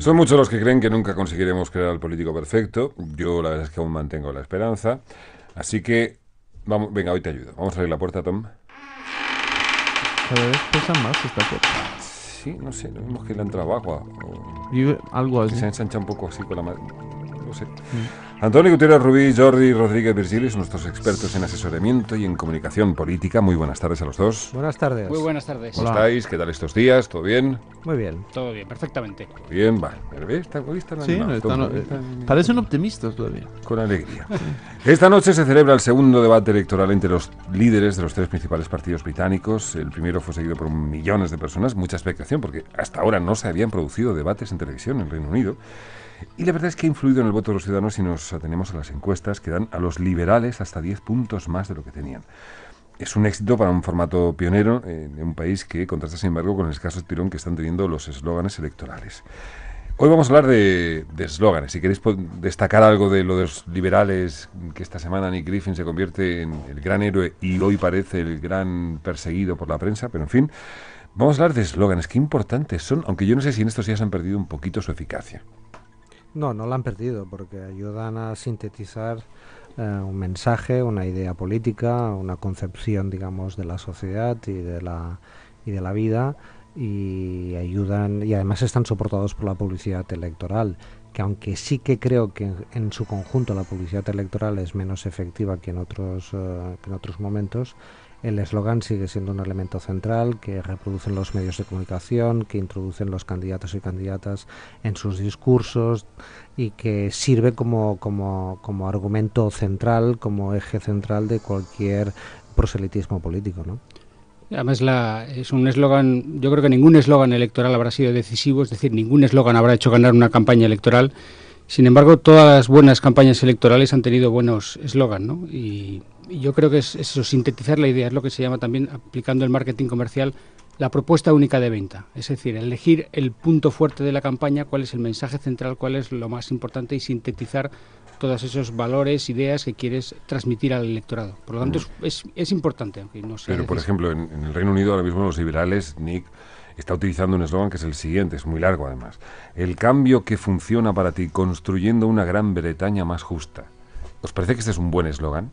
Son muchos los que creen que nunca conseguiremos crear al político perfecto. Yo la verdad es que aún mantengo la esperanza. Así que, vamos, venga, hoy te ayudo. Vamos a abrir la puerta, Tom. Cada vez pesa más esta puerta. Sí, no sé, lo mismo que le ha entrado agua. Algo Que así. se ensancha un poco así con la mano. No sé. Antonio Gutiérrez Rubí, Jordi Rodríguez Virgili son nuestros expertos en asesoramiento y en comunicación política. Muy buenas tardes a los dos. Buenas tardes. Muy buenas tardes. ¿Cómo estáis? ¿Qué tal estos días? ¿Todo bien? Muy bien. Todo bien, perfectamente. ¿Todo bien? Vale. Hoy están Sí, animados, parecen optimistas todavía. con alegría. Esta noche se celebra el segundo debate electoral entre los líderes de los tres principales partidos británicos. El primero fue seguido por millones de personas, mucha expectación, porque hasta ahora no se habían producido debates en televisión en Reino Unido. Y la verdad es que ha influido en el voto de los ciudadanos si nos atenemos a las encuestas que dan a los liberales hasta 10 puntos más de lo que tenían. Es un éxito para un formato pionero en un país que contrasta, sin embargo, con el escaso tirón que están teniendo los eslóganes electorales. Hoy vamos a hablar de eslóganes. Si queréis destacar algo de lo de los liberales, que esta semana Nick Griffin se convierte en el gran héroe y hoy parece el gran perseguido por la prensa, pero en fin, vamos a hablar de eslóganes. Qué importantes son, aunque yo no sé si en estos días han perdido un poquito su eficacia. No la han perdido porque ayudan a sintetizar un mensaje, una idea política, una concepción, digamos, de la sociedad y de la vida, y ayudan, y además están soportados por la publicidad electoral, que aunque sí que creo que en su conjunto la publicidad electoral es menos efectiva que en otros momentos, el eslogan sigue siendo un elemento central que reproducen los medios de comunicación, que introducen los candidatos y candidatas en sus discursos y que sirve como argumento central, como eje central de cualquier proselitismo político, ¿no? Además, es un eslogan. Yo creo que ningún eslogan electoral habrá sido decisivo, es decir, ningún eslogan habrá hecho ganar una campaña electoral. Sin embargo, todas las buenas campañas electorales han tenido buenos eslogan, ¿no? Y yo creo que es eso, sintetizar la idea, es lo que se llama también, aplicando el marketing comercial, la propuesta única de venta. Es decir, elegir el punto fuerte de la campaña, cuál es el mensaje central, cuál es lo más importante, y sintetizar todos esos valores, ideas que quieres transmitir al electorado. Por lo tanto, es importante, aunque no sea. Pero, por ejemplo, en el Reino Unido ahora mismo los liberales, Nick, está utilizando un eslogan que es el siguiente, es muy largo además. El cambio que funciona para ti, construyendo una Gran Bretaña más justa. ¿Os parece que este es un buen eslogan?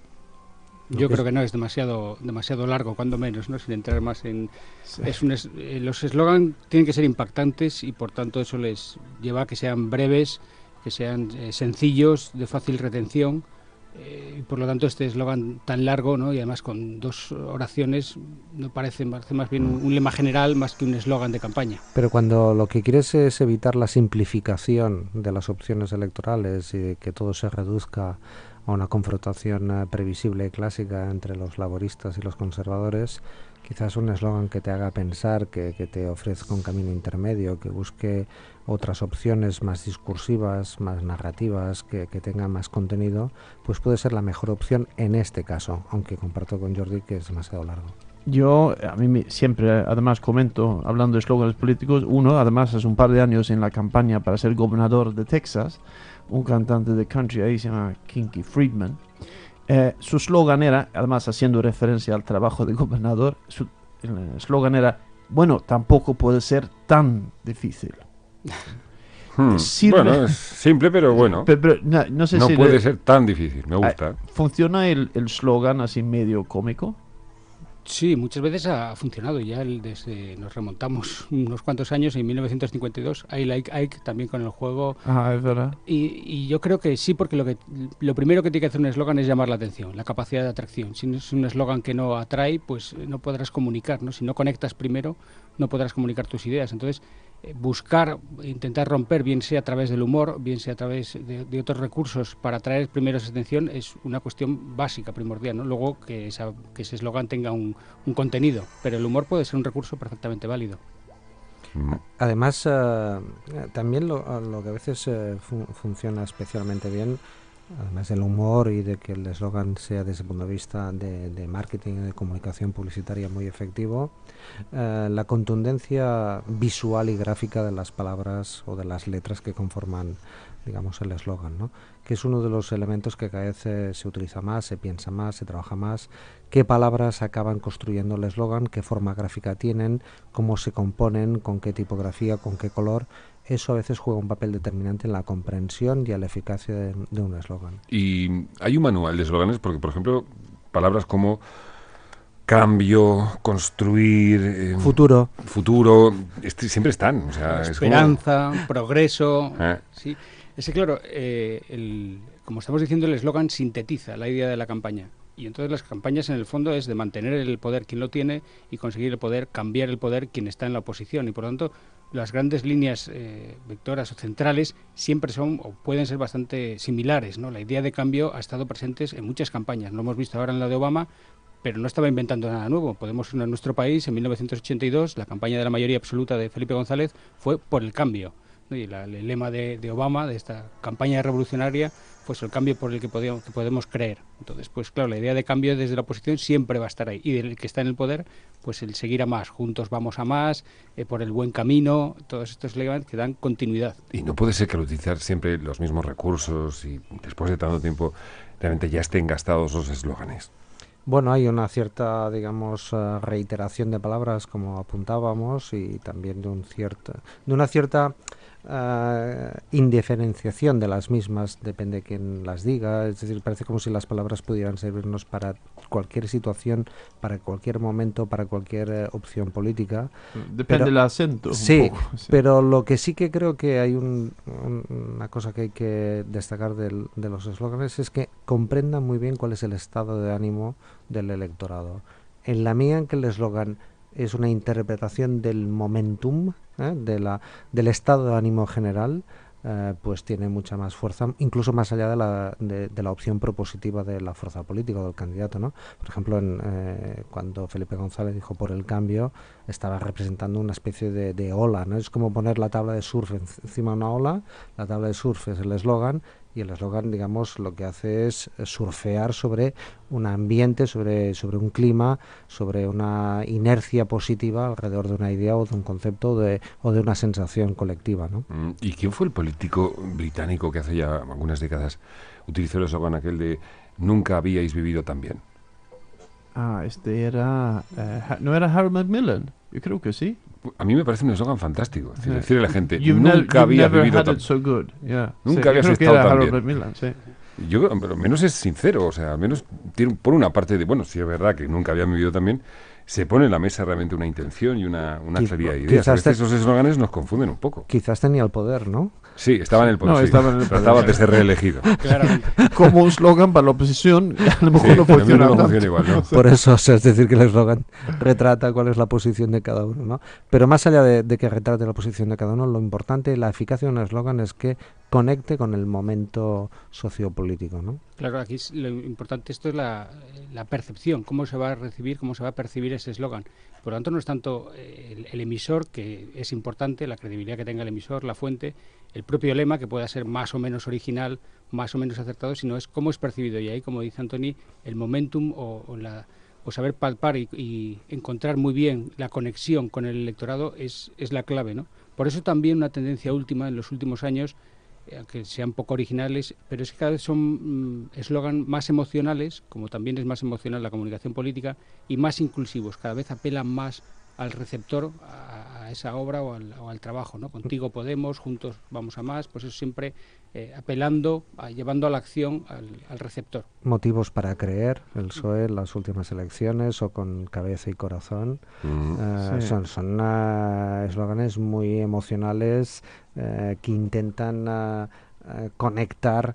Yo creo que no, es demasiado largo, cuando menos, ¿no? Sin entrar más en... Sí. Los eslogan tienen que ser impactantes y por tanto eso les lleva a que sean breves, que sean sencillos, de fácil retención. Y por lo tanto este eslogan tan largo, ¿no? Y además con 2 oraciones, no parece más bien un lema general más que un eslogan de campaña. Pero cuando lo que quieres es evitar la simplificación de las opciones electorales y que todo se reduzca a una confrontación previsible y clásica entre los laboristas y los conservadores, quizás un eslogan que te haga pensar, que te ofrezca un camino intermedio, que busque otras opciones más discursivas, más narrativas, que tengan más contenido, pues puede ser la mejor opción en este caso, aunque comparto con Jordi que es demasiado largo. A mí siempre, además, comento, hablando de eslóganes políticos, uno, además, hace un par de años en la campaña para ser gobernador de Texas, un cantante de country ahí se llama Kinky Friedman. Su eslogan era, además haciendo referencia al trabajo de gobernador, su eslogan era, bueno, tampoco puede ser tan difícil. Bueno, es simple, pero bueno. Pero no sé si puede ser tan difícil, me gusta. ¿Funciona el eslogan así medio cómico? Sí, muchas veces ha funcionado. Ya desde nos remontamos unos cuantos años, en 1952, I Like Ike, también con el juego. Es verdad. Y yo creo que sí, porque lo primero que tiene que hacer un eslogan es llamar la atención, la capacidad de atracción. Si no es un eslogan que no atrae, pues no podrás comunicar, ¿no? Si no conectas primero, no podrás comunicar tus ideas. Entonces, intentar romper, bien sea a través del humor, bien sea a través de otros recursos, para atraer primero esa atención, es una cuestión básica, primordial, ¿no? Luego que ese eslogan tenga un contenido, pero el humor puede ser un recurso perfectamente válido. Además, también lo que a veces funciona especialmente bien, además del humor y de que el eslogan sea desde el punto de vista de marketing y de comunicación publicitaria muy efectivo, la contundencia visual y gráfica de las palabras o de las letras que conforman, digamos, el eslogan, ¿no? Que es uno de los elementos que cada vez se utiliza más, se piensa más, se trabaja más. Qué palabras acaban construyendo el eslogan, qué forma gráfica tienen, cómo se componen, con qué tipografía, con qué color. eso a veces juega un papel determinante en la comprensión y en la eficacia de un eslogan. Y hay un manual de eslóganes porque, por ejemplo, palabras como cambio, construir, Futuro. siempre están. O sea, esperanza, progreso. ¿Eh? Sí. Ese, claro, como estamos diciendo, el eslogan sintetiza la idea de la campaña. Y entonces las campañas, en el fondo, es de mantener el poder quien lo tiene y conseguir el poder, cambiar el poder quien está en la oposición. Y por lo tanto, las grandes líneas vectoras o centrales siempre son o pueden ser bastante similares, ¿no? La idea de cambio ha estado presente en muchas campañas. Lo hemos visto ahora en la de Obama, pero no estaba inventando nada nuevo. Podemos ir a nuestro país, en 1982, la campaña de la mayoría absoluta de Felipe González fue por el cambio, ¿no? Y el lema de Obama, de esta campaña revolucionaria, fue el cambio por el que podemos creer. Entonces, pues claro, la idea de cambio desde la oposición siempre va a estar ahí. Y del que está en el poder, pues el seguir a más, juntos vamos a más, por el buen camino, todos estos lemas que dan continuidad. Y no puede ser que al utilizar siempre los mismos recursos y después de tanto tiempo realmente ya estén gastados los eslóganes. Bueno, hay una cierta, digamos, reiteración de palabras, como apuntábamos, y también de una cierta indiferenciación de las mismas, depende de quién las diga. Es decir, parece como si las palabras pudieran servirnos para cualquier situación, para cualquier momento, para cualquier opción política. Depende del acento. Sí, un poco, sí, pero lo que sí que creo que hay una cosa que hay que destacar de los eslóganes es que comprendan muy bien cuál es el estado de ánimo del electorado. En la medida en que el eslogan es una interpretación del momentum, del estado de ánimo general, pues tiene mucha más fuerza, incluso más allá de la opción propositiva de la fuerza política o del candidato, ¿no? Por ejemplo, cuando Felipe González dijo por el cambio, estaba representando una especie de ola, ¿no? Es como poner la tabla de surf encima de una ola. La tabla de surf es el eslogan, y el eslogan, digamos, lo que hace es surfear sobre un ambiente, sobre un clima, sobre una inercia positiva alrededor de una idea o de un concepto o de una sensación colectiva, ¿no? ¿Y quién fue el político británico que hace ya algunas décadas utilizó el eslogan aquel de nunca habíais vivido tan bien? Este era... ¿no era Harold Macmillan? Yo creo que sí. A mí me parece un eslogan fantástico. Es decir, decirle a la gente, You've nunca habías vivido tan bien. Yeah. Nunca habías yo creo estado que era tan Harold bien. Macmillan, sí. Yo creo, pero al menos es sincero, o sea, al menos tiene por una parte de, bueno, sí es verdad que nunca habían vivido tan bien, se pone en la mesa realmente una intención y una claridad de ideas. A veces esos eslóganes nos confunden un poco. Quizás tenía el poder, ¿no? Sí, estaba en el poder. No, sí. estaba en el poder. Trataba de ser reelegido. Claramente. Como un slogan para la oposición, a lo mejor Sí, no también funciona no tanto. funciona igual, ¿no? Por eso, o sea, es decir, que el eslogan retrata cuál es la posición de cada uno, ¿no? Pero más allá de que retrate la posición de cada uno, lo importante, la eficacia de un eslogan es que conecte con el momento sociopolítico, ¿no? Claro, aquí lo importante esto es la percepción, cómo se va a recibir, cómo se va a percibir ese eslogan. Por lo tanto, no es tanto el emisor, que es importante, la credibilidad que tenga el emisor, la fuente, el propio lema, que pueda ser más o menos original, más o menos acertado, sino es cómo es percibido. Y ahí, como dice Antoni, el momentum o saber palpar y encontrar muy bien la conexión con el electorado es la clave, ¿no? Por eso también una tendencia última en los últimos años, que sean poco originales, pero es que cada vez son eslogan más emocionales, como también es más emocional la comunicación política, y más inclusivos, cada vez apelan más al receptor, a esa obra o al trabajo, ¿no? Contigo podemos, juntos vamos a más, pues eso siempre apelando, llevando a la acción al receptor. Motivos para creer, el PSOE en las últimas elecciones, o con cabeza y corazón, Sí. son eslóganes muy emocionales que intentan conectar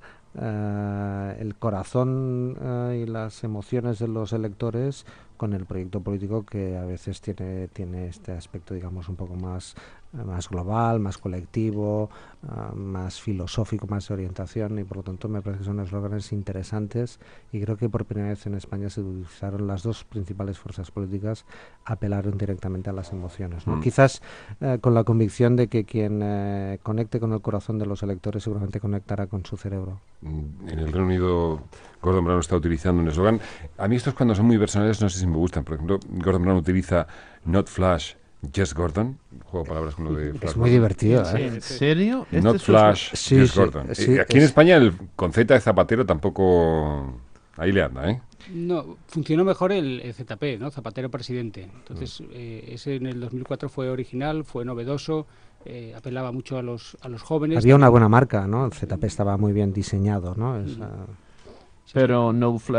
el corazón y las emociones de los electores con el proyecto político, que a veces tiene este aspecto, digamos, un poco más global, más colectivo, más filosófico, más de orientación, y por lo tanto me parece que son eslóganes interesantes, y creo que por primera vez en España se utilizaron las dos principales fuerzas políticas, apelaron directamente a las emociones, ¿no? Quizás con la convicción de que quien conecte con el corazón de los electores seguramente conectará con su cerebro. En el Reino Unido Gordon Brown está utilizando un eslogan. A mí estos, cuando son muy personales, no sé si me gustan. Por ejemplo, Gordon Brown utiliza Not Flash, Just Gordon. Juego de palabras con lo de Flash Es muy Gordon. divertido, ¿eh? ¿En serio? Not es Flash, Sí, Just sí, Gordon. sí, Aquí en España el con Z de Zapatero tampoco... Ahí le anda, ¿eh? No, funcionó mejor el ZP, ¿no? Zapatero presidente. Entonces, ese en el 2004 fue original, fue novedoso, apelaba mucho a los jóvenes. Había una buena marca, ¿no? El ZP estaba muy bien diseñado, ¿no? Pero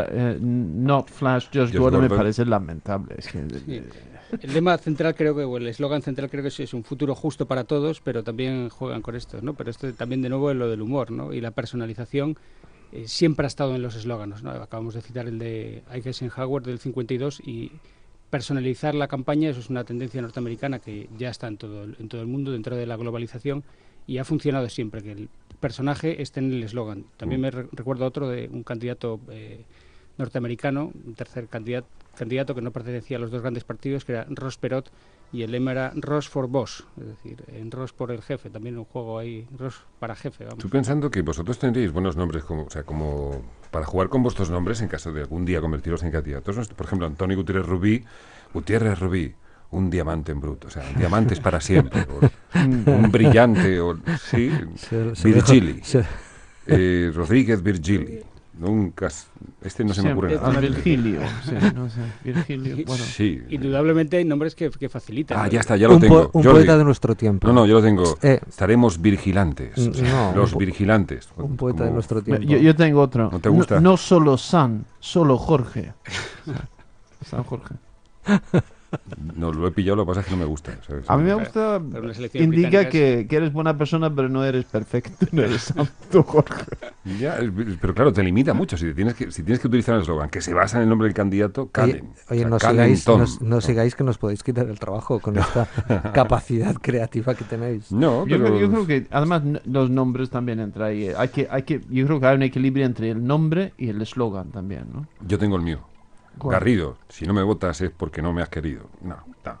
Not Flash Just Gordon me parece lamentable. Es que, sí. El lema central o el eslogan central creo que es un futuro justo para todos, pero también juegan con esto, ¿no? Pero esto también de nuevo es lo del humor, ¿no? Y la personalización siempre ha estado en los eslóganos, ¿no? Acabamos de citar el de Eisenhower del 52 y personalizar la campaña, eso es una tendencia norteamericana que ya está en todo el mundo dentro de la globalización y ha funcionado siempre, que el personaje esté en el eslogan. También me recuerdo otro de un candidato norteamericano, un tercer candidato que no pertenecía a los dos grandes partidos, que era Ross Perot, y el lema era Ross for Boss, es decir, en Ross por el jefe, también un juego ahí, Ross para jefe. Vamos. Estoy pensando que vosotros tendréis buenos nombres, como para jugar con vuestros nombres en caso de algún día convertiros en candidatos. Por ejemplo, Antonio Gutiérrez Rubí, un diamante en bruto, o sea, diamantes para siempre, un brillante, sí, Virgili, Rodríguez Virgili. Nunca, no se me ocurre nada. Virgilio, sí, no sé, Virgilio, bueno. Sí. Indudablemente hay nombres que facilitan. Ah, ya está, ya lo tengo. Un poeta de nuestro tiempo. No, yo lo tengo. Estaremos vigilantes. No, los vigilantes. Un poeta de nuestro tiempo. Yo tengo otro. ¿No te gusta? No solo solo Jorge. San Jorge. No, lo he pillado, lo que pasa es que no me gusta, ¿sabes? A mí me gusta, indica que eres buena persona, pero no eres perfecto, no eres santo, Jorge. Ya, pero claro, te limita mucho. Si tienes que utilizar el eslogan que se basa en el nombre del candidato, calen. Oye, no sigáis que nos podéis quitar el trabajo con esta capacidad creativa que tenéis. No, pero... yo creo que además los nombres también entran ahí. Yo creo que hay un equilibrio entre el nombre y el eslogan también, ¿no? Yo tengo el mío. ¿Cuál? Garrido, si no me votas es porque no me has querido. No.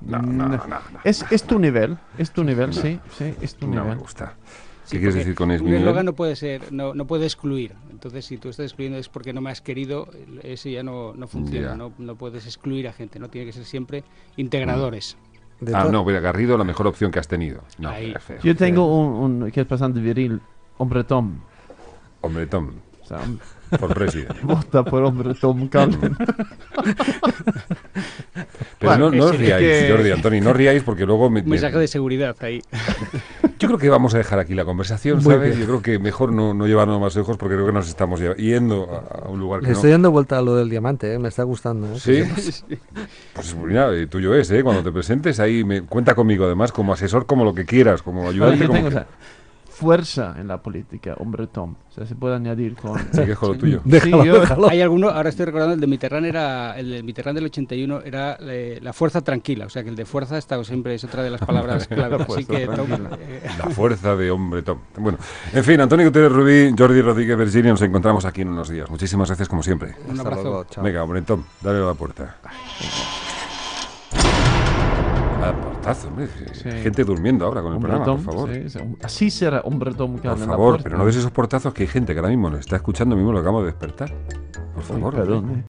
Es tu nivel, sí, es tu nivel. No me gusta. Sí, ¿Qué quieres decir con eso? Un eslogan no puede ser, no puede excluir. Entonces, si tú estás excluyendo es porque no me has querido, ese ya no funciona. No puedes excluir a gente, no tiene que ser siempre integradores. No, pero Garrido la mejor opción que has tenido. No, es feo. Yo tengo un que es bastante viril, Hombre Tom. Hombre Tom. O sea, por presidente. Vota por Hombre Tom Calvin. Pero bueno, no os riáis, Jordi, Antoni, no os riáis porque luego... Un mensaje de seguridad ahí. Yo creo que vamos a dejar aquí la conversación, ¿sabes? Yo creo que mejor no llevarnos más lejos porque creo que nos estamos yendo a un lugar que estoy dando vuelta a lo del diamante, me está gustando. ¿Sí? Pues mira, tuyo es, cuando te presentes ahí, cuenta conmigo además como asesor, como lo que quieras, como ayudante. Fuerza en la política, Hombre Tom. O sea, se puede añadir con... ¿Sigues con lo tuyo? Déjalo. Hay alguno, ahora estoy recordando, el de Mitterrand del 81 era la fuerza tranquila. O sea, que el de fuerza siempre es otra de las palabras clave. Así que la fuerza de Hombre Tom. Bueno, en fin, Antonio Gutiérrez Rubí, Jordi Rodríguez Virgili, nos encontramos aquí en unos días. Muchísimas gracias como siempre. Un abrazo. Luego, chao. Venga, Hombre Tom, dale a la puerta. Portazo, hombre. Sí. Gente durmiendo ahora con el programa, por favor. Sí. Así será Hombre Tom. Por favor, pero no des esos portazos que hay gente que ahora mismo nos está escuchando, mismo lo acabamos de despertar. Por favor. Perdón,